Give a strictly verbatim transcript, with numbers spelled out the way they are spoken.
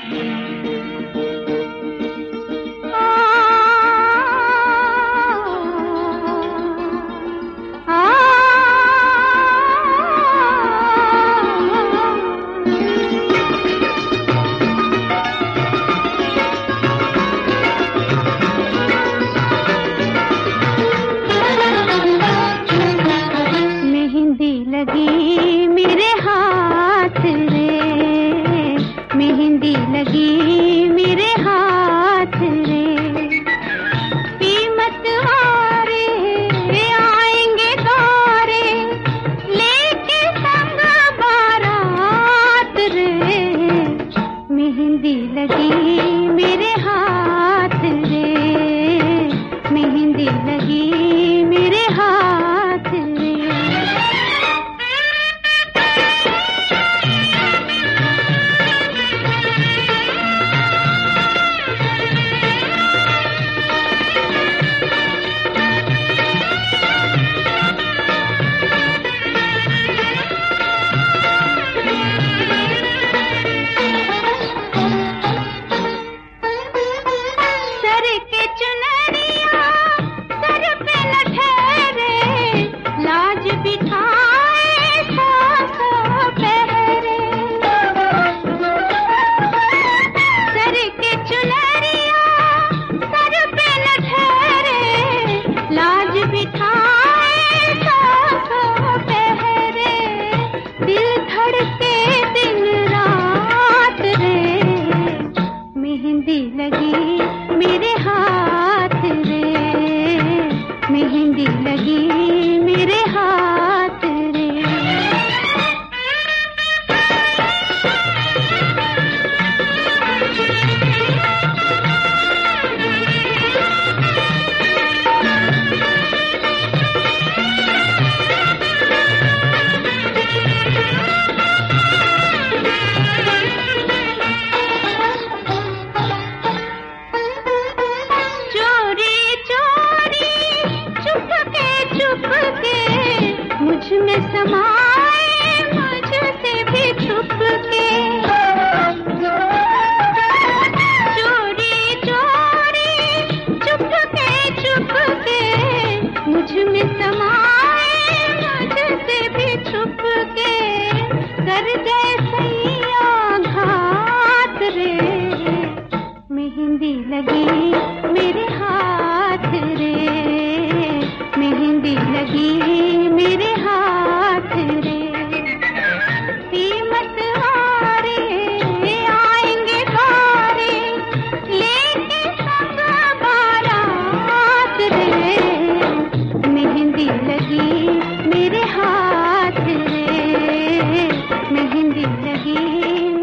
लगी मेरे हाथ रे, मेहंदी लगी मेरे हाथ रे। कीमत वारे आएंगे तारे लेके संग बारात रे। मेहंदी लगी मेरे हाथ रे, मेहंदी लगी मेरे हाथ रे। मेहंदी लगी मेरे हाथ रे, मेहंदी लगी मेरे हाथ रे। मुझ में समाए मुझसे भी छुप के, चोरी चोरी चुप के चुप के मुझ में समाए मुझसे भी छुप के कर गए सैया घात रे। मेहंदी लगी मेरे हाथ रे, मेहंदी लगी मेरे हाथ रे। कीमत वारे आएंगे तारे लेके संग बारात रे। मेहंदी लगी मेरे हाथ रे, मेहंदी लगी